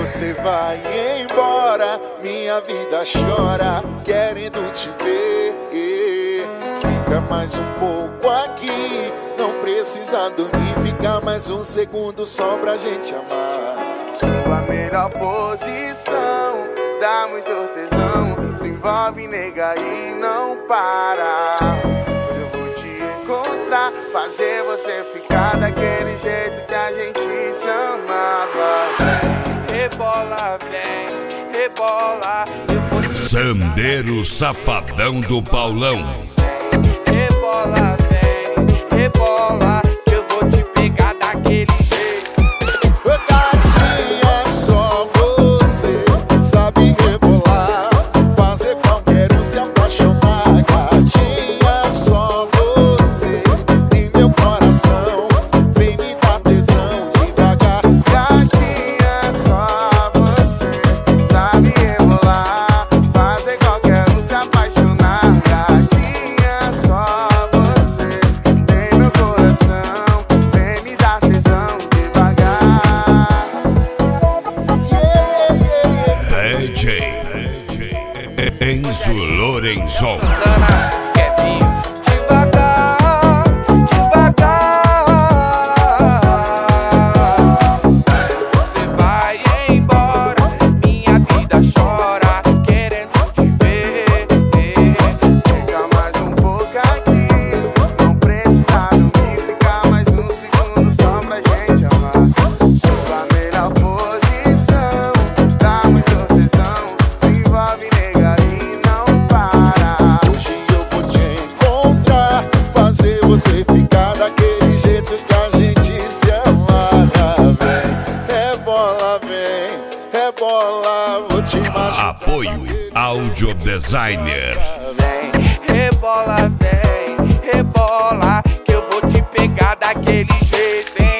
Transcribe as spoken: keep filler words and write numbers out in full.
Você vai embora, minha vida chora, querendo te ver. Fica mais um pouco aqui, não precisa dormir. Fica mais um segundo só pra gente amar. Sua melhor posição, dá muito tesão. Se envolve, nega, e não para. Eu vou te encontrar, fazer você ficar daquele jeito que a gente se amava. Rebola, vem, rebola. Sandeiro Safadão do Paulão. Rebola, vem, rebola, que eu vou te pegar daquele jeito. Gatinha, só você sabe rebolar, fazer qualquer um se apaixonar. Gatinha, só você em meu coração, vem me dar tesão devagar. Gatinha, só você sabe rebolar, fazer qualquer um se apaixonar. Gatinha, só você em meu coração, vem me dar tesão devagar. D J Enzo Lorenzon. Quietinho, devagar, devagar. Você vai embora, minha vida chora, querendo te ver. Fica mais um pouco aqui, não precisa dormir. Fica mais um segundo só pra gente amar. Sua melhor posição, dá muito tesão. Se envolve, nega, e não para. Hoje eu vou te encontrar, fazer você ficar daquele jeito que a gente se amava. Vem, rebola, vem, rebola, vou te machucar. Apoio Audio Designer. Vem, rebola, vem, rebola, que eu vou te pegar daquele jeito, hein?